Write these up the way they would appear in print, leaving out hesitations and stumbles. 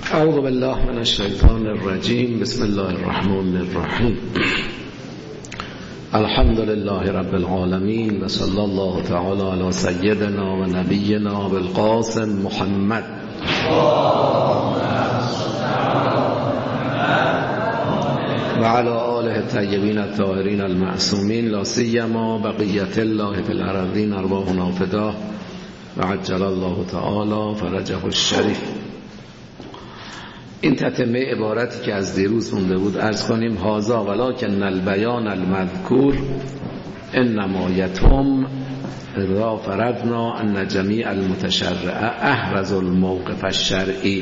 اعوذ بالله من الشیطان الرجیم. بسم الله الرحمن الرحیم. الحمد لله رب العالمین و صلی الله تعالی علی سیدنا و نبینا بالقاسم محمد و علی آله الطیبین الطاهرین المعصومین، لا سیما بقیت الله فی الارضین ارواحنا فداه و عجل الله تعالی فرجه الشریف. این تتمه عبارتی که از دیروز مونده بود عرض کنیم: هازا ولکن البیان المذکور انما یتم اذا فرضنا ان جمیع المتشرع احرز الموقف الشرعی.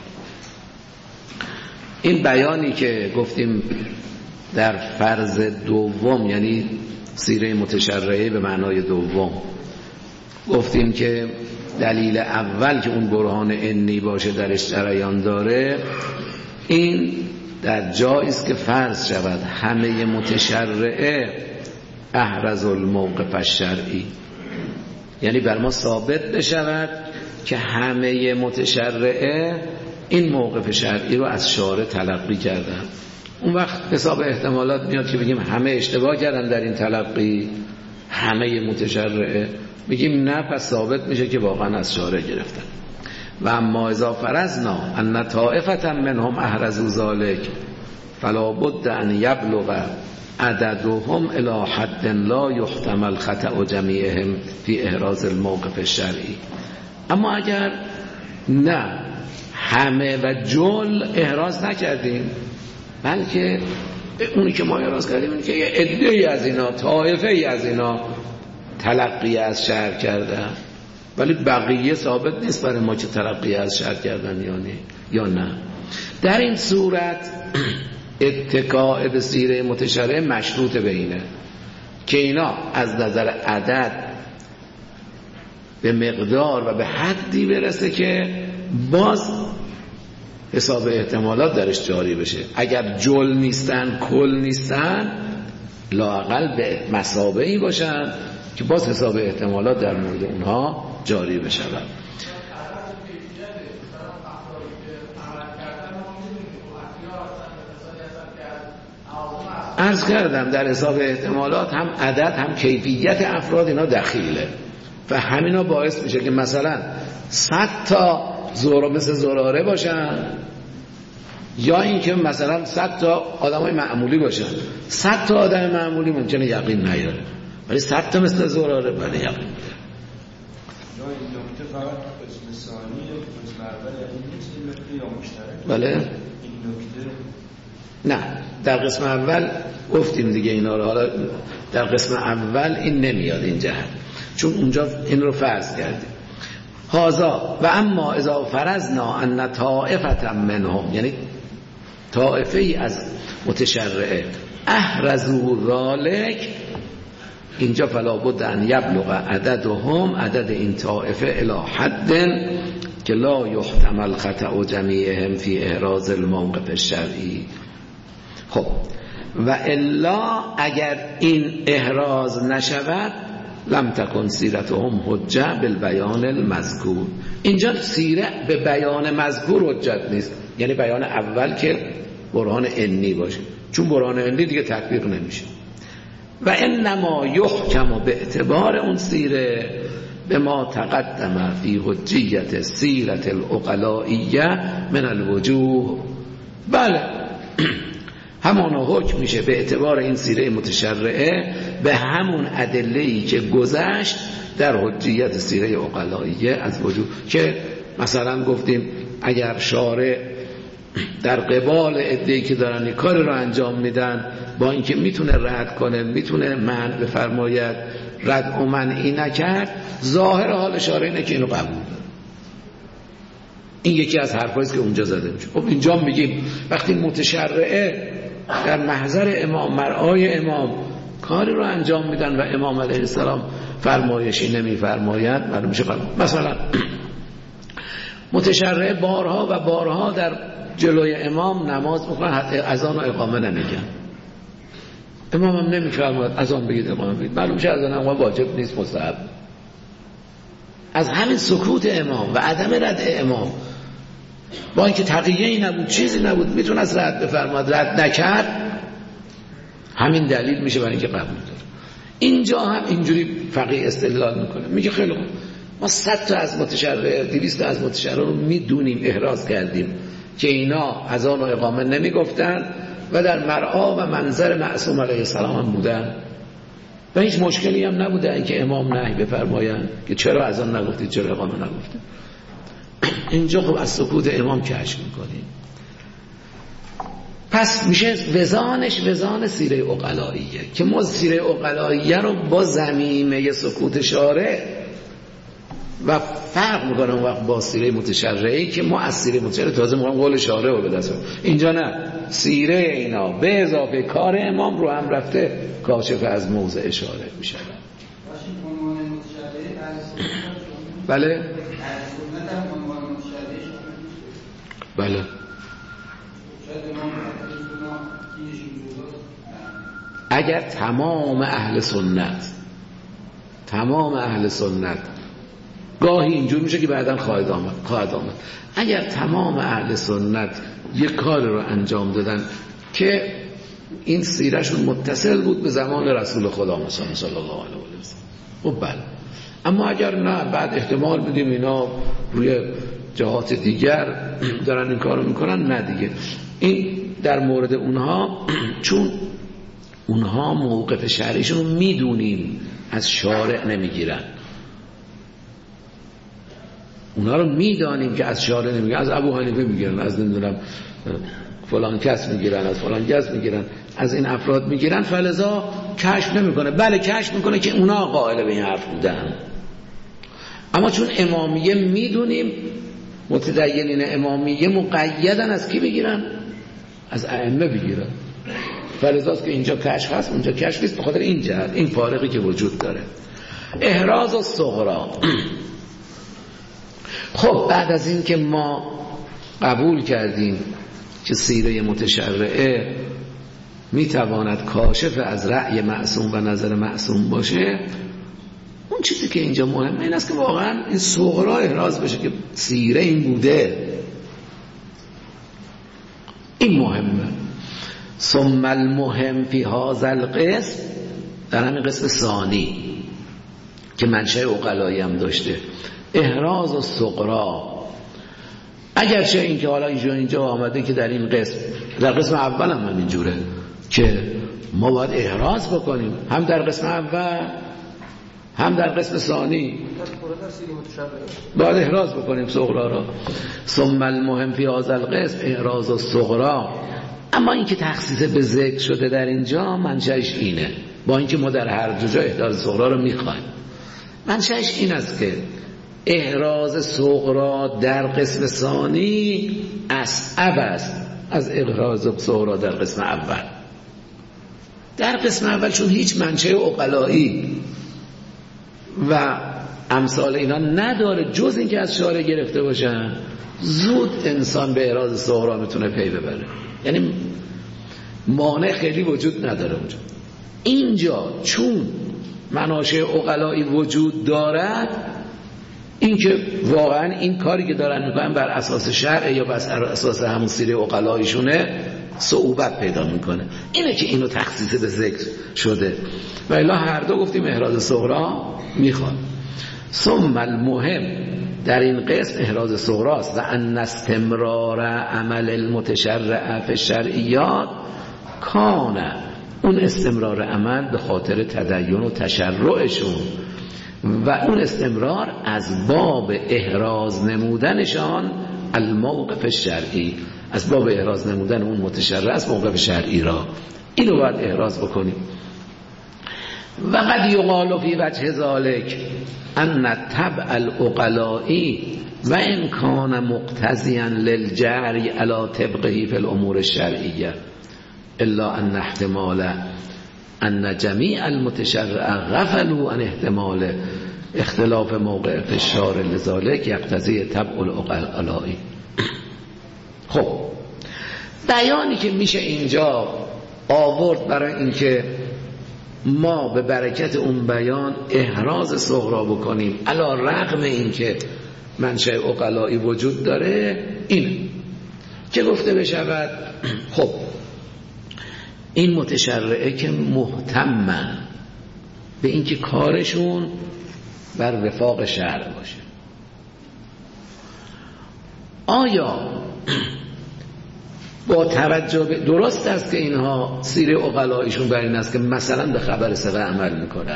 این بیانی که گفتیم در فرض دوم، یعنی سیره متشرعه به معنای دوم، گفتیم که دلیل اول که اون برهان انی باشه درش جریان داره، این در جایی است که فرض شود همه متشرعه احرز الموقف الشرعی، یعنی بر ما ثابت بشود که همه متشرعه این موقف شرعی رو از شارع تلقی کردن. اون وقت حساب احتمالات میاد که بگیم همه اشتباه کردن در این تلقی، همه متشرعه، بگیم نه، پس ثابت میشه که واقعا از شارع گرفتن. و اما اذا فرضنا ان طائفة منهم احرزوا ذلك فلا بد ان یبلغ عددهم الى حد لا يحتمل خطأ جمیعهم فی احراز الموقف الشرعی. اما اگر نه همه و جل احراز نکردیم، بلکه اونی که ما احراز کردیم اینه که یه عده‌ای از اینا، طایفه‌ای از اینا تلقی از شرع کردن، ولی بقیه ثابت نیست برای ما که تلقی از شرع کردن یا نه. در این صورت اتکاء به سیره متشرعه مشروط به اینه که اینا از نظر عدد به مقدار و به حدی برسه که باز حساب احتمالات درش جاری بشه. اگر جل نیستن، کل نیستن، لااقل به مثابه‌ای باشن که باز حساب احتمالات در مورد اونها جاری بشه. عرض کردم در حساب احتمالات هم عدد هم کیفیت افراد اینا دخیله و همینا باعث میشه که مثلا 100 تا مثل زراره باشن، یا اینکه مثلا 100 تا آدمای معمولی باشن. 100 تا آدم معمولی ممکنه یقین نیاره، ولی 100 تا مثل زراره بله یقین. این نکته فقط قسم ثانی قسم اول یعنی نیست، این نکته یا مشترک؟ بله این نکته نه، در قسم اول گفتیم دیگه اینا رو. حالا در قسم اول این نمیاد این جهت، چون اونجا این رو فرض کردیم. هازا و اما اذا فرضنا ان طائفة منهم، یعنی طائفه ای از متشرعه احرزوا ذلك، اینجا فلا بد ان یبلغ عددهم، عدد این طائفه، الی حد که لا یحتمل خطأ جمیعهم فی احراز الموقف الشرعی. خب و الا اگر این احراز نشود لم تکن سیرتهم حجه بالبیان المذکور. اینجا سیره به بیان مذکور حجت نیست، یعنی بیان اول که برهان انی باشه، چون برهان انی دیگه تطبیق نمیشه. و انما یحکم به اعتبار اون سیره به ما تقدم فی حجیت سیرت العقلائیه من الوجوه. بله همانا حکم میشه به اعتبار این سیره متشرعه به همون ادله‌ای که گذشت در حجیت سیره عقلائیه از وجوه، که مثلا گفتیم اگر شارع در قبال عده‌ای که دارن این کار رو انجام میدن، با اینکه میتونه رد کنه، میتونه منع بفرماید، رد و منعی نکرد، ظاهر حال شارع اینه که اینو قبول داره. این یکی از حرفایی است که اونجا زده میشه. خب اینجا میگیم وقتی متشرعه در محضر امام، مرعای امام، کاری رو انجام میدن و امام علیه السلام فرمایشی نمیفرماید، معلوم میشه قبول. مثلا متشرعه بارها و بارها در جلوی امام نماز میکنن، حتی اذان و اقامه نمیگن، امام هم نمیفرماید اذان بگید اقامه بگید، معلوم میشه اذان اقامه واجب نیست، مستحب. از همین سکوت امام و عدم رد امام با اینکه تقیه‌ای نبود، چیزی نبود، میتونست رد بفرماد، رد نکرد، همین دلیل میشه برای اینکه قبول داره. اینجا هم اینجوری فقیه استدلال میکنه، میگه خیلی خوب، ما 100 تا از متشرع، 200 تا از متشرع رو میدونیم، احراز کردیم که اینا اذان و اقامه نمیگفتن و در مرعا و منظر معصوم علیه السلام هم بودن و هیچ مشکلی هم نبوده اینکه امام نهی بفرمایند که چرا اذان نگفتید، چرا اقامه نگفتید. اینجا خب از سکوت امام کشف میکنیم. پس میشه وزانش وزان سیره عقلائیه که ما سیره عقلائیه رو با ضمیمه سکوت شارع و فرق میکنه اون وقت با سیره متشرعی که ما از سیره متشرع تازه میگم قول شارع رو به دست. اینجا نه، سیره اینا به اضافه کار امام رو هم رفته کاشف از موضع شارع میشه. بله بله اگر تمام اهل سنت گاهی اینجور میشه که بعداً خواهد آمد اگر تمام اهل سنت یک کار رو انجام دادن که این سیرهشون متصل بود به زمان رسول خدا صلی الله علیه و سلم، خب بله. اما اگر نه، بعد احتمال بدیم اینا روی جهات دیگر دارن این کارو میکنن، نه دیگه. این در مورد اونها، چون اونها موقف شرعیشون رو میدونیم، از شارع نمیگیرن. اونها رو میدانیم که از شارع نمیگیرن، از ابو حنیفه میگیرن، از نمیدونم فلان کس میگیرن، از فلان کس میگیرن، از این افراد میگیرن، فلذا کشف نمیکنه. بله کشف میکنه که اونا قائل به این حرف بودن، اما چون امامیه میدونیم متدینین امامیه مقیدن از کی بگیرن؟ از ائمه بگیرن. فلذاست که اینجا کشف هست اونجا کشف نیست، به خاطر این جهت، این فارقی که وجود داره. احراز الصغرا. خب بعد از این که ما قبول کردیم که سیره متشرعه میتواند کاشف از رأی معصوم و نظر معصوم باشه، اون چیزی که اینجا مهمه این است که واقعا این صغرا احراز بشه که سیره این بوده. این مهمه. ثم المهم فی هذا القسم، در همین قسم ثانی که منشأ عقلایی هم داشته، احراز الصغرا. اگرچه این که حالا اینجا آمده که در این قسم، در قسم اول هم اینجوره که ما باید احراز بکنیم، هم در قسم اول هم در قسم ثانی باید احراز بکنیم صغرا را. ثم المهم فی هذا القسم احراز الصغرا. اما این که تخصیص به ذکر شده در اینجا منشأش اینه، با اینکه ما در هر دو جا احراز صغرا رو میخوایم، منشأش این است که احراز صغرا در قسم ثانی اصعب است از احراز صغرا در قسم اول. در قسم اول چون هیچ منشأ عقلایی و امثال اینا نداره جز اینکه از شارع گرفته باشن، زود انسان به احراز صغرا میتونه پی ببره، یعنی مانع خیلی وجود نداره اونجا. اینجا چون مناشأ عقلایی وجود دارد، این که واقعا این کاری که دارن میکنن بر اساس شرع یا بر اساس همون سیره عقلاییشونه صعوبت پیدا میکنه. اینه که اینو تخصیص به ذکر شده و الا هر دو گفتیم احراز صغرا میخواد. ثم المهم در این قسم احراز صغراست و ان استمرار عمل المتشرع فی الشرعیات کان، اون استمرار عمل به خاطر تدین و تشرعشون و اون استمرار از باب احراز نمودنشان الموقف الشرعی، از باب احراز نمودن اون متشرع از موقف شرعی را، اینو باید احراز بکنیم. و قد یقال فی وجه ذلک ان تبع العقلائی و ان کان مقتضیا للجری علی طبقه فی الامور الشرعیه الا ان احتمال ان جمیع المتشرع غفلوا عن احتمال اختلاف موقع الشارع لذلك یقتضی تبع العقلائی. خب بیانی که میشه اینجا آورد برای اینکه ما به برکت اون بیان احراز صغرا بکنیم علی رغم اینکه منشأ عقلایی وجود داره، این که گفته بشود خب این متشرعه که مهتمن به اینکه کارشون بر وفاق شرع باشه، آیا با توجه به درست است که اینها سیره عقلایشون بر این است که مثلا به خبر ثقه عمل میکنن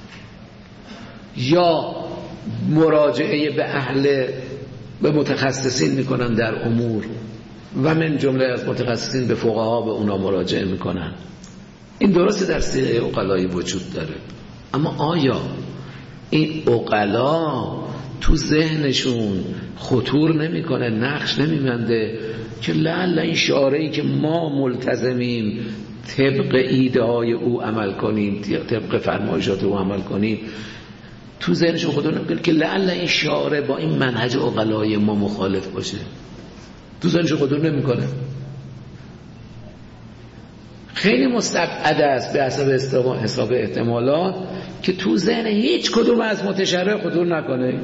یا مراجعه به متخصصین میکنن در امور و من جمله از متخصصین به فقها به اونا مراجعه میکنن، این درسته در سیره عقلایی وجود داره، اما آیا این عقلا تو ذهنشون خطور نمیکنه، نقش نمیمنده که لعل این شارعی که ما ملتزمیم طبق ایده های او عمل کنیم، طبق فرمایشات او عمل کنیم، تو ذهنشون خطور نمیکنه که لعل این شارع با این منهج عقلای ما مخالف باشه؟ تو ذهنشون خطور نمیکنه. خیلی مستبعد است به حساب احتمالات که تو ذهن هیچ کدوم از متشرع خطور نکنه،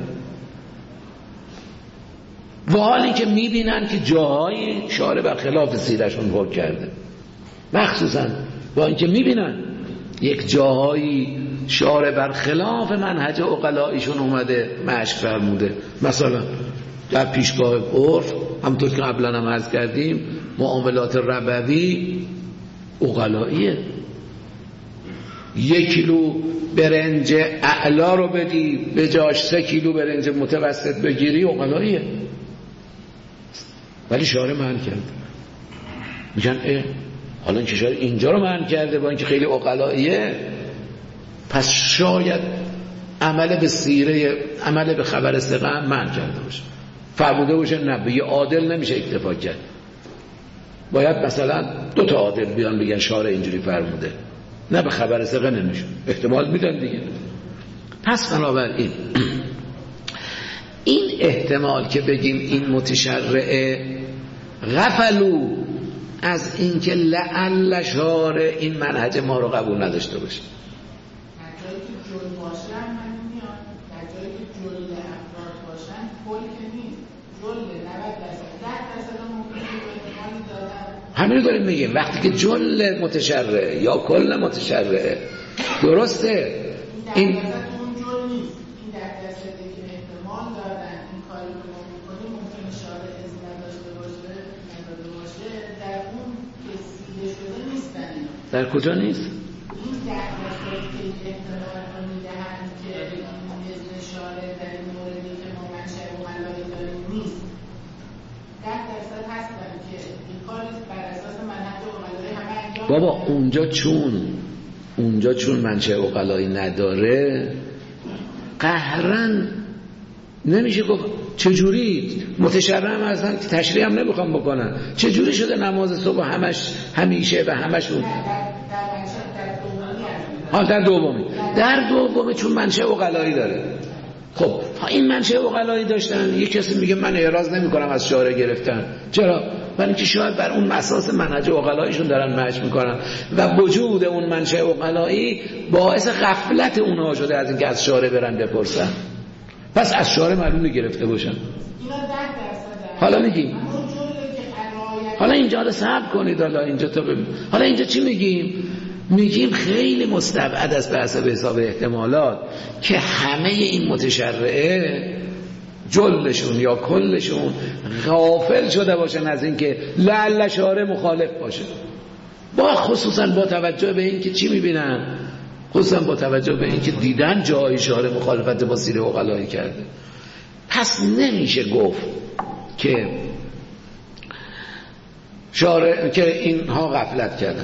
و حالی که میبینن که جاهای شارع بر خلاف سیرشون حکم کرده، مخصوصا با اینکه میبینن یک جاهایی شارع بر خلاف منهج عقلایشون اومده مشق فرموده، مثلا در پیشگاه عرف همونطور که قبلا هم عرض کردیم معاملات ربوی عقلاییه، 1 کیلو برنج اعلا رو بدی به جاش 3 کیلو برنج متوسط بگیری عقلاییه، ولی شارع منع کرده. میگن حالا اینکه شارع اینجا رو منع کرده با اینکه خیلی عقلاییه، پس شاید عمل به سیره، عمل به خبر ثقه هم منع کرده باشه، فرموده باشه نه به یه عادل نمیشه اکتفا کرد، باید مثلا 2 تا عادل بیان بگن شارع اینجوری فرموده، نه به خبر ثقه نمیشه، احتمال میدن دیگه. پس بنابراین این احتمال که بگیم این متشرعه غفلو از اینکه لعل شارع این منهج ما رو قبول نداشته باشه، جایی که جل باشن من میاد، در جایی که جل افراد باشن کل که نیست، جل 90% 10% ممکنه به احتمالی دادن. همین داریم میگیم وقتی که جل متشرعه یا کل متشرعه درسته این اون جل نیست، این 10% که احتمال دادن این کاری که ما میکنیم ممکنه شارع اذن نداشته باشه نداده باشه، در اون که سیده شده نیستن اینا. در کجا نیست؟ این 10% که احتمال رو میدهن که این اذن شارع در این موردی که ما منشأ عقلایی داریم نیست، 10% هستن که این کار بر اساس منهج عقلایی همه انجام بابا اونجا چون منشأ عقلایی نداره قهرن نمیشه گفت چجوری متشرع هم هستن که تشریح هم نمیخوام بکنن، چجوری شده نماز صبح همیشه و همشون در دومی چون منشأ عقلایی داره. خب این منشأ عقلایی داشتن، یک کسی میگه من اعراض نمیکنم از شارع گرفتن، چرا؟ برای اینکه شاید بر اون اساس منهج عقلاییشون دارن مشق میکنن و وجود اون منشأ عقلایی باعث غفلت اونها شده از اینکه از شارع برن بپرسن، پس از شارع معلوم گرفته باشن. حالا میگیم حالا اینجا رو صبر کنید، حالا اینجا چی میگیم خیلی مستبعد است به حساب احتمالات که همه این متشرعه جلشون یا کلشون غافل شده باشن از اینکه لعل شارع مخالف باشه، با خصوصا با توجه به این که چی میبینن، خصوصا با توجه به این که دیدن جای شارع مخالفت با سیره عقلایی کرده. پس نمیشه گفت که شارع که اینها غفلت کردن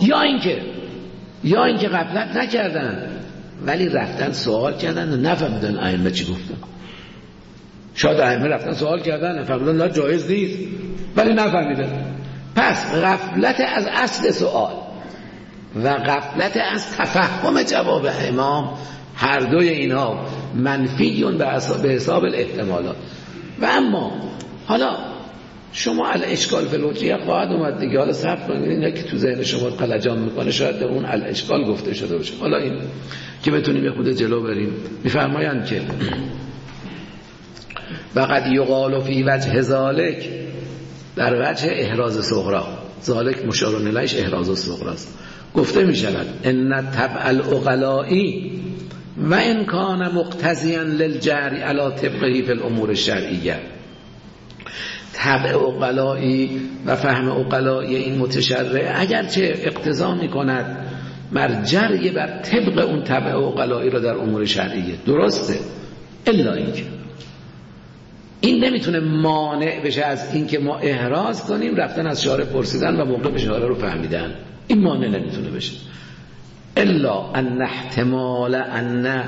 یا اینکه غفلت نکردن ولی رفتن سوال کردن و نفهمیدن ائمه چی گفتن. شاید ائمه رفتن سوال کردن نفهمیدن نه جایز نیست ولی نفهمیدن. پس غفلت از اصل سوال و غفلت از تفهم جواب امام، هر دوی اینها منفیون به حساب الاحتمالات. و اما حالا شما الاشکال فی الحجیه خواهد اومد دیگه، حالا صبر کنید اینا که تو ذهن شما قلجان میکنه شاید به اون الاشکال گفته شده باشه. حالا این که بتونیم یه خود جلو بریم، میفرمایند که وقد یقال فی وجه ذلک، در وجه احراز صغرا، ذالک مشار الیهش احراز الصغراست. گفته می شود ان طبع العقلائی و ان کان مقتضیا للجری علی طبقه فی الامور الشرعیه. طبع عقلائی و فهم عقلائی این متشرع اگرچه اقتضا می کند مرجعی بر طبق اون طبع عقلائی را در امور شرعیه، درسته، الا اینکه این نمیتونه مانع بشه از اینکه ما احراز کنیم رفتن از شارع پرسیدن و موقع شارع رو فهمیدن. این مانع نمیتونه بشه. الا ان احتمال ان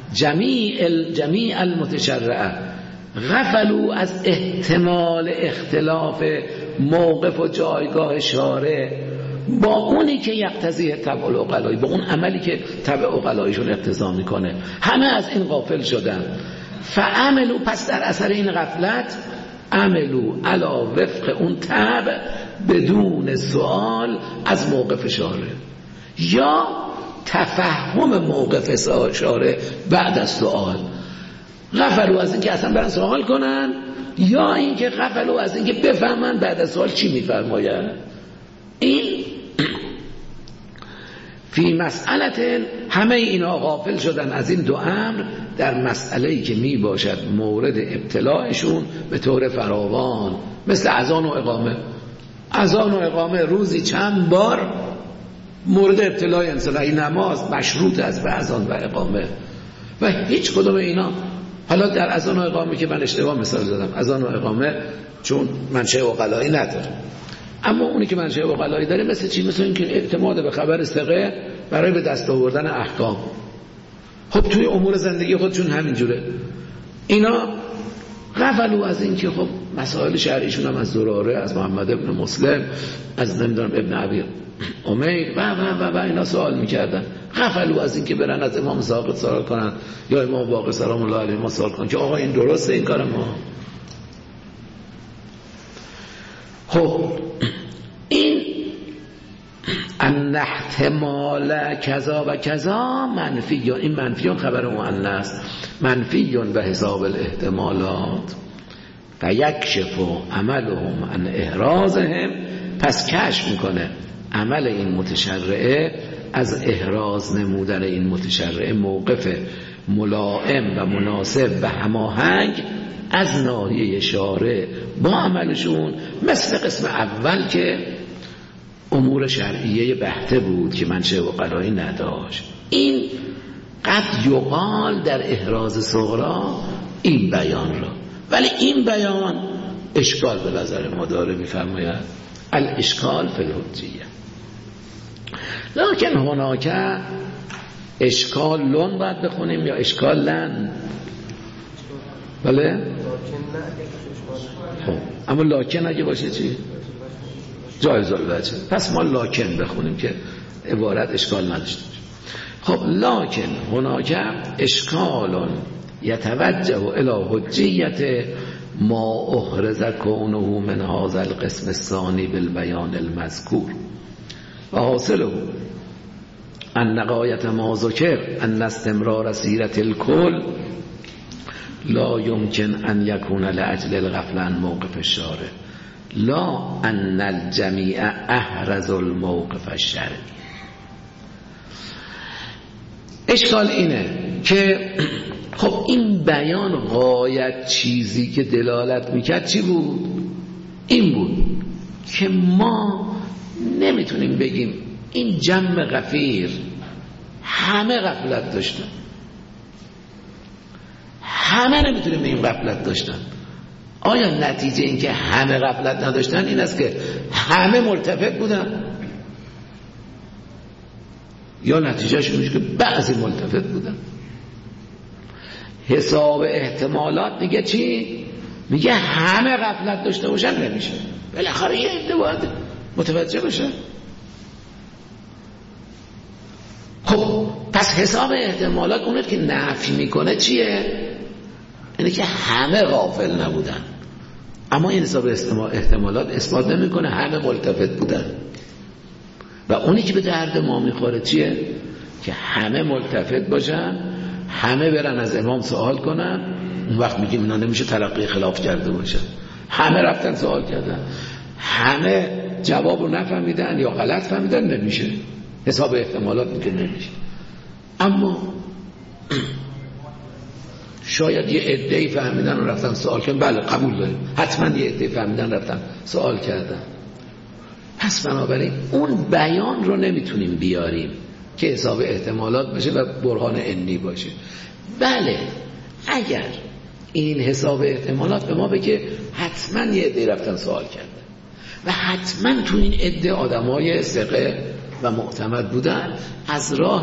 جمیع المتشرعه غفلوا از احتمال اختلاف موقف و جایگاه شارع با اونی که یقتضی طبع العقلائی، با اون عملی که طبع عقلاییشون اقتضا میکنه، همه از این غافل شدن. فعملوا، پس در اثر این غفلت عملوا علی وفق اون طبع بدون سوال از موقف شارع یا تفهم موقف شارع بعد از سوال. غفلوا از اینکه اصلا برن سوال کنن یا اینکه غفلوا از اینکه بفهمن بعد از سوال چی میفرماید. این فی مسئله، همه اینا غافل شدن از این دو امر در مسئله‌ای که می باشد مورد ابتلاعشون به طور فراوان، مثل اذان و اقامه. اذان و اقامه روزی چند بار مورد ابتلاع انسان. این نماز مشروط است به اذان و اقامه و هیچ کدوم اینا، حالا در اذان و اقامه که من اشتباه مثال زدم، اذان و اقامه چون منشأ عقلائی نداره، اما اونی که منشأ عقلائی داره مثل چی؟ مثل اینکه اعتماد به خبر ثقه برای به دست آوردن احکام. خب توی امور زندگی خودشون همینجوره. اینا غفلوا از این که خب مسائل شرعیشون هم از زراره، از محمد ابن مسلم، از نمیدونم ابن ابی امیر و اینا سوال میکردن. غفلوا از این که برن از امام ساقط سوال کنن یا امام باقر سلام الله علیه ما سوال کنن که آقا این درسته این کار ما. خب این ان احتمال کذا و کذا منفی، این منفی خبر مؤنث، منفی به حساب الاحتمالات و یکشف عملهم عن احرازهم، پس کشف میکنه عمل این متشرعه از احراز نمودن این متشرعه موقف ملائم و مناسب و هماهنگ از ناحیه شارع با عملشون، مثل قسم اول که امور شرعیه بحته بود که منشأ عقلائی نداشت. این قد یقال در احراز صغرا این بیان را، ولی این بیان اشکال به نظر ما داره. میفرماید الاشکال فی الحجیه، لکن هناک اشکال لون باید بخونیم یا اشکال لن؟ بله؟ خب اما لاکن اگه باشه چی؟ جایز الوجه. پس ما لاکن بخونیم که عبارت اشکال نداشته باشه. خب لاکن هناک اشکال یتوجه الی حجیت ما احرز کونه من هذا القسم الثانی بالبیان المذکور و حاصله ان غایت ما ذکر ان استمرار سیرت الکل لا يمكن ان يكون لاجل الغفل عن موقف الشارع لا ان الجميع احرز الموقف الشرعی. اشکال اینه که خب این بیان غایت چیزی که دلالت میکرد چی بود؟ این بود که ما نمیتونیم بگیم این جمع غفیر همه غفلت داشتن، همه نمیتونیم بگیم غفلت داشتن. آیا نتیجه این که همه غفلت نداشتن این است که همه ملتفت بودن، یا نتیجهش میشه که بعضی ملتفت بودن؟ حساب احتمالات میگه چی؟ میگه همه غفلت داشته باشن نمیشه، بالاخره یه عده باید متوجه بشه. خب پس حساب احتمالات اونه که نفی میکنه چیه؟ اینه که همه غافل نبودن، اما این حساب احتمالات اثبات نمیکنه همه ملتفت بودن. و اونی که به درد ما میخوره چیه؟ که همه ملتفت باشن، همه برن از امام سوال کنن. اون وقت میگیم اینا نمیشه تلقی خلاف کرده باشن. همه رفتن سوال کردن، همه جواب رو نفهمیدن یا غلط فهمیدن، نمیشه. حساب احتمالات میگه نمیشه. اما شاید یه عده‌ای فهمیدن و رفتن سوال کردن، بله قبول داریم، حتما یه عده‌ای فهمیدن رفتن سوال کردن. پس بنابراین اون بیان رو نمیتونیم بیاریم که حساب احتمالات باشه و برهان علمی باشه. بله اگر این حساب احتمالات به ما بگه حتما یه عده رفتن سوال کردن و حتما تو این عده آدمای ثقه و معتمد بودن، از راه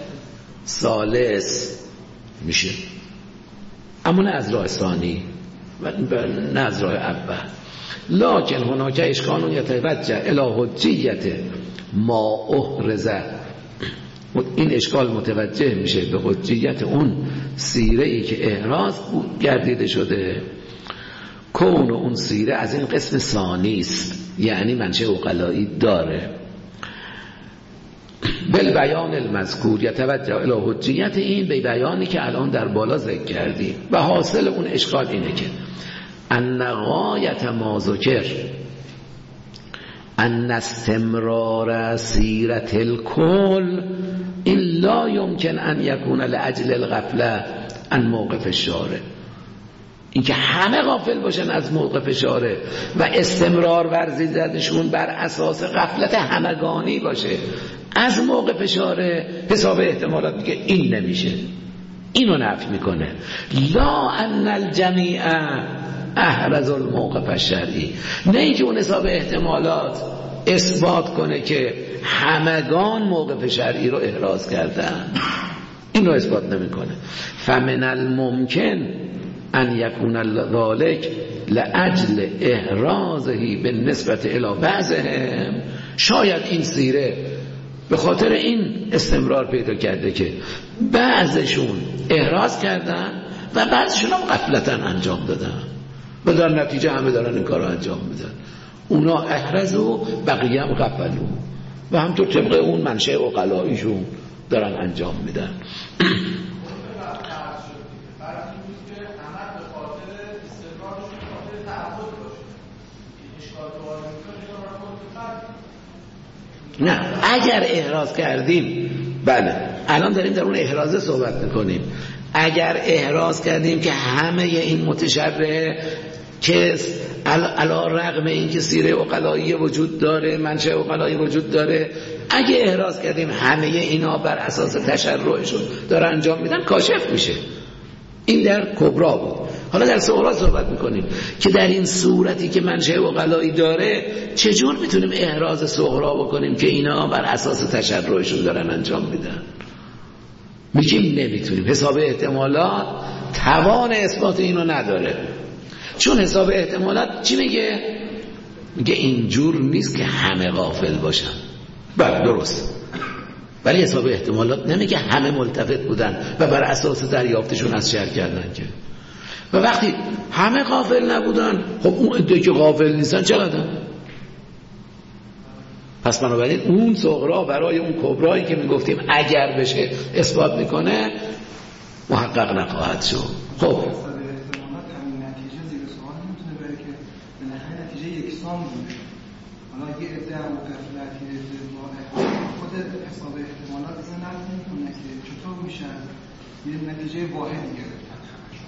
ثالث میشه، اما نه از راه ثانی و نه از راه اول. لکن هناک اشکال یتوجه الی حجیت ما احرز، این اشکال متوجه میشه به حجیت اون سیره ای که احراز گردیده شده، کون اون سیره از این قسم ثانی است، یعنی منشأ عقلایی داره. بل بیان المذکور یتوجه الی حجیت، این به بیانی که الان در بالا ذکر کردیم. و حاصل اون اشکال اینه که ان غایت ما ذکر ان استمرار سیرت الکل این لا یمکن ان یکون لاجل الغفله عن موقف الشارع، این که همه غافل باشن از موقف شارع و استمرار ورزیدنشون بر اساس غفلت همگانی باشه از موقف شارع، حساب احتمالات میگه این نمیشه، اینو نفی میکنه. لا ان الجمیع احرز الموقف الشرعی، نه اینکه اون حساب احتمالات اثبات کنه که همگان موقف شرعی رو احراز کردن، این رو اثبات نمیکنه. فمن الممکن ان یکون ذلک لاجل احرازه بالنسبه الی بعضهم، شاید این سیره به خاطر این استمرار پیدا کرده که بعضشون احراز کردن و بعضشون هم غفلتاً انجام دادن و در نتیجه همه دارن این کار رو انجام میدن. اونا احرزوا بقیه هم غفلوا و همطور طبق اون منشأ عقلاییشون دارن انجام میدن. نه اگر احراز کردیم، بله الان داریم در اون احرازه صحبت میکنیم، اگر احراز کردیم که همه این متشرع که علی رغم این که سیره عقلایی وجود داره، منشأ عقلایی وجود داره، اگه احراز کردیم همه اینا بر اساس تشرعشون داره انجام میدن، کاشف میشه. این در کبرا بود. حالا در صغرا صحبت میکنیم که در این صورتی که منشأ عقلایی داره چجور میتونیم احراز صغرا بکنیم که اینا بر اساس تشرعشون دارن انجام میدن. میگیم نمیتونیم، حساب احتمالات توان اثبات اینو نداره. چون حساب احتمالات چی میگه؟ میگه اینجور نیست که همه غافل باشن. بله درست، ولی حساب احتمالات نمیگه همه ملتفت بودن و بر اساس دریافتشون از شر کردن که. و وقتی همه غافل نبودن، خب اون عده که غافل نیستن چقدر؟ پس بنابراین اون صغرا برای اون کبرایی که میگفتیم اگر بشه اثبات میکنه محقق نخواهد شد. خب حالا یه عده هم غفلت، یه عده خود حساب احتمالات اصلا نفت نمی‌کنه که چطور میشه یه نتیجه واحدی گرفتن.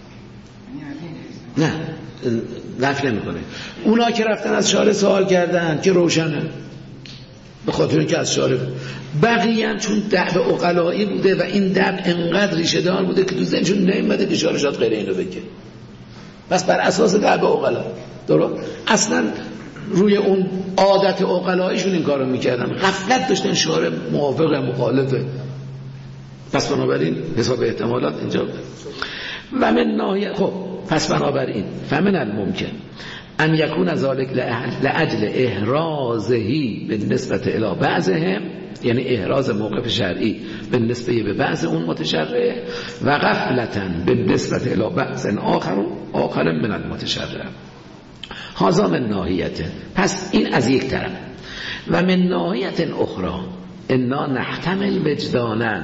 یعنی نه نفت نمی‌کنه. اونا که رفتن از شارع سوال کردن که روشنه، به خاطر اینکه از شارع بقیه هم چون دعو عقلایی بوده و این دعو انقدر ریشه دار بوده که تو ذهنشون نمی‌اومده که شارع شاید غیر اینو بگه، بس بر اساس دعو عقلا درست اصلا روی اون عادت عقلاییشون این کارو میکردن، غفلت داشتن شارع موافق مخالفه. پس بنابراین حساب احتمالات اینجا بود. و من ناحیه خب پس بنابراین فمن الممکن ان یکون ذلک لاجل احرازهی بالنسبه الی بعضهم، یعنی احراز موقف شرعی بالنسبه به بعض اون متشرع، و غفلتا بالنسبه الی بعض آخر من المتشرع. هذا من ناحیته، پس این از یک طرف. و من ناحیت اخرى انا نحتمل وجدانا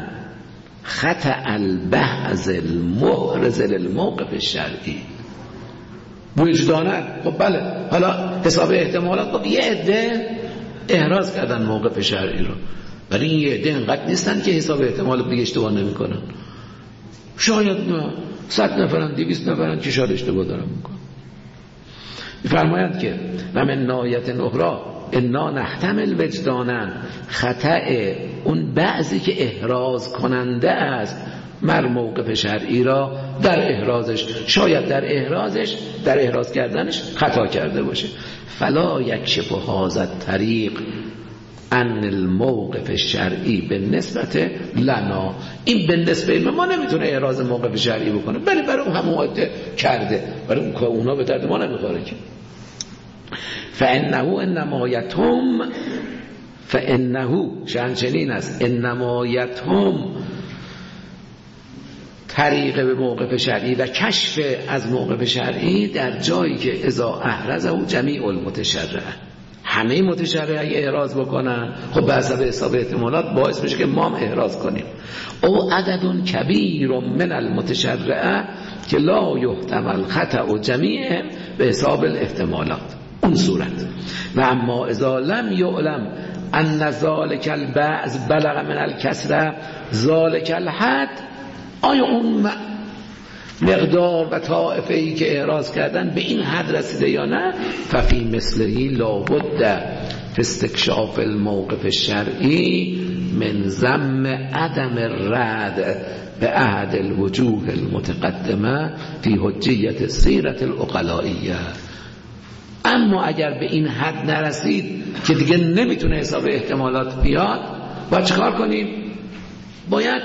خطأ البحث المحرز للموقف الشرعی. وجدانن. خب بله، حالا حساب احتمالات، خب یه عده احراز کردن موقف شرعی رو، ولی این یه عده اینقدر نیستن که حساب احتمال دیگه اشتباه نمیکنن. شاید 100 نفرن 200 نفرن که شاید اشتباه دارن میکنن. میفرمایند که و من نایت اخرى انا نحتمل وجدانن، خطأ اون بعضی که احراز کننده است مر موقف شرعی را در احرازش، شاید در احراز کردنش خطا کرده باشه. فلا یکشف هذا الطریق ان الموقف الشرعی به نسبت لنا، این به نسبت ما نمیتونه احراز موقف شرعی بکنه، ولی برای اون همون عده کرده، برای اون اونا به درد ما نمیخوره که. فانه شأنچنین است، انما یتهم طریق به موقف شرعی و کشف از موقف شرعی در جایی که اذا احرزه جمیع المتشرع، همه متشرع اگه احراز بکنن خب به حساب احتمالات باعث میشه که ما هم احراز کنیم. او عدد کبیر من المتشرع که لا یحتمل خطأ جمیع به حساب الاحتمالات، اون صورت. و اما اذا لم یعلم ان ذلک البعض بلغ من الکسره ذلک الحد، آیا اون مقدار و طائفه ای که احراز کردن به این حد رسیده یا نه؟ ففی مثلهی لابد فی استکشاف الموقف الشرعی من ضم عدم الرد به احد الوجوه المتقدمه فی حجیت السیرة العقلائیه. اما اگر به این حد نرسید که دیگه نمیتونه حساب احتمالات بیاد، باید چکار کنیم؟ باید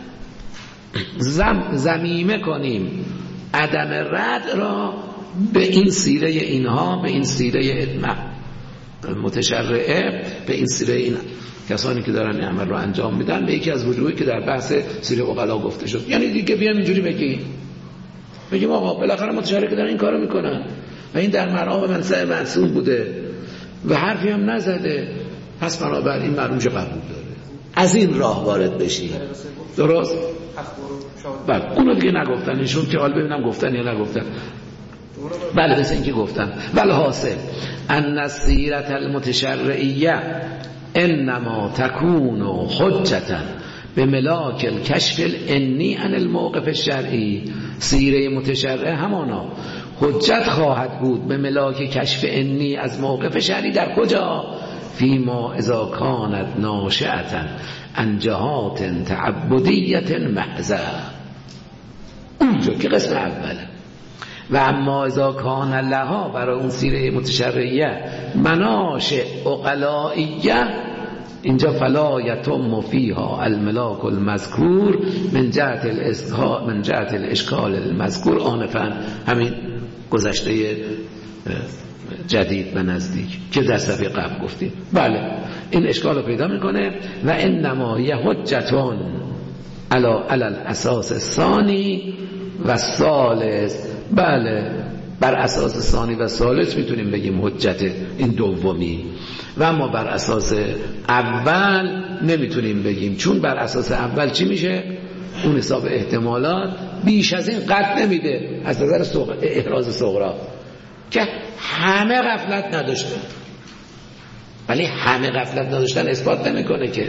ضمیمه کنیم عدم رد را به این سیره اینها، به این سیره متشرعه، به این سیره این کسانی که دارن این عمل رو انجام میدن، به یکی از وجوهی که در بحث سیره عقلا گفته شد. یعنی دیگه بیام اینجوری بگیم آقا بالاخره متشرع که دارن این کارو میکنن و این در مرام منصب معصوم بوده و حرفی هم نزده، پس بنابراین معلوم چه قبول داره. از این راه وارد بشیم. درست؟ بله، اونو دیگه نگفتن ایشون که حال ببینم گفتن یا نگفتن. بله مثل اینکه گفتن. بله حاصل ان السیرة المتشرعیه انما تکون حجتا به ملاک الکشف الانی عن الموقف الشرعی، سیره متشرعه همانا حجت خواهد بود به ملاک کشف انی از موقف شرعی. در کجا؟ فیما اذا کانت ناشئتا عن جهات تعبدیت محضه، اونجا که قسم اوله. و اما اذا کان لها، برای اون سیره متشرعیه، مناشئ عقلائیه، اینجا فلا یتم فیها الملاک المذکور من جهت الاشکال المذکور آنفا، همین گذشته جدید و نزدیک که در صفحه قبل گفتیم. بله این اشکال رو پیدا میکنه. و انما یه حجتون علی الاساس ثانی و ثالث. بله بر اساس ثانی و ثالث میتونیم بگیم حجت این دومی، و اما بر اساس اول نمیتونیم بگیم، چون بر اساس اول چی میشه؟ اون حساب احتمالات بیش از این قطع نمیده از نظر احراز صغرا که همه غفلت نداشتن، ولی همه غفلت نداشتن اثبات نمیکنه که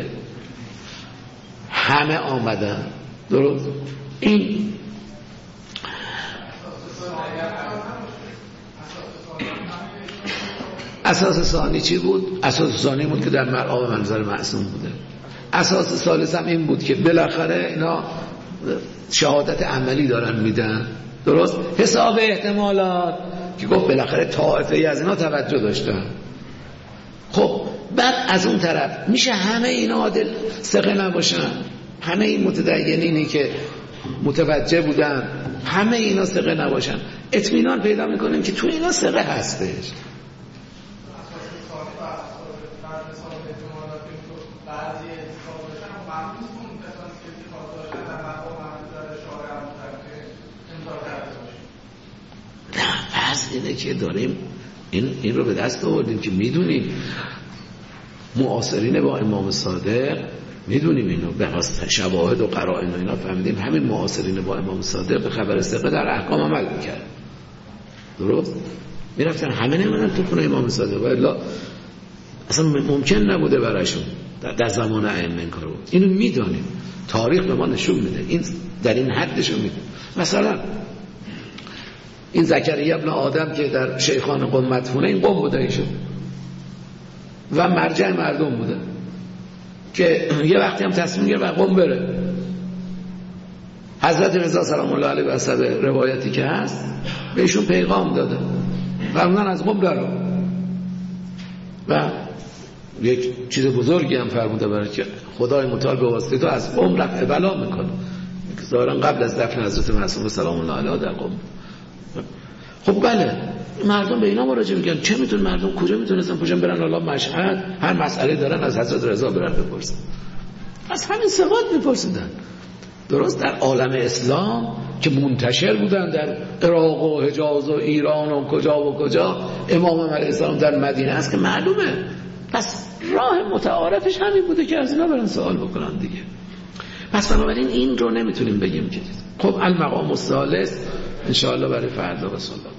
همه آمدن. درست؟ این اساس ثانی چی بود؟ اساس ثانی بود که در مرآب منظر معصوم بوده. اساس ثالث هم این بود که بالاخره اینا شهادت عملی دارن میدن. درست؟ حساب احتمالات که گفت بالاخره طائفه‌ای از اینا توجه داشتن. خب بعد از اون طرف میشه همه اینا عادل ثقه نباشن، همه این متدینینی که متوجه بودن همه اینا ثقه نباشن، اطمینان پیدا میکنیم که تو اینا ثقه هستش. اینه که داریم این رو به دست آوردیم که میدونیم معاصرین با امام صادق، میدونیم اینو به واسطه شواهد و قرائن و اینا فهمیدیم همین معاصرین با امام صادق به خبر ثقه در احکام عمل میکرد. درست میرفتن همه نمیدن تو خونه امام صادق، والا اصلا ممکن نبوده براشون در زمان ائمه این کارو. اینو میدونیم، تاریخ به ما نشون میده، این در این حدشو میده. مثلا این زکریا ابن آدم که در شیخان قم مدفونه، این قم بوده ایشون و مرجع مردم بوده که یه وقتی هم تصمیم گرفت قم بره. حضرت رضا سلام الله علیه و حسب روایتی که هست بهشون پیغام داده فرمودن از قم درو و یک چیز بزرگی هم فرموده برای که خدای متعال به واسطه تو از قم رفع بلا میکنه، ظاهرا قبل از دفن حضرت معصوم سلام الله علیه در قم. خب بله مردم به اینا مراجعه میکنن، چه میتون مردم کجا میتونستن پوشن برن حالا مشهد هر مسئله دارن از حضرت رضا برن بپرسن، از همین ثبات میپرسیدن. درست در عالم اسلام که منتشر بودن در عراق و حجاز و ایران و کجا و کجا، امام علیه السلام در مدینه است که معلومه، پس راه متعارفش همین بوده که از اینا برن سوال بکنن دیگه. پس بنابراین این رو نمیتونیم بگیم که خب المقام الثالث ان شاء الله برای فردا و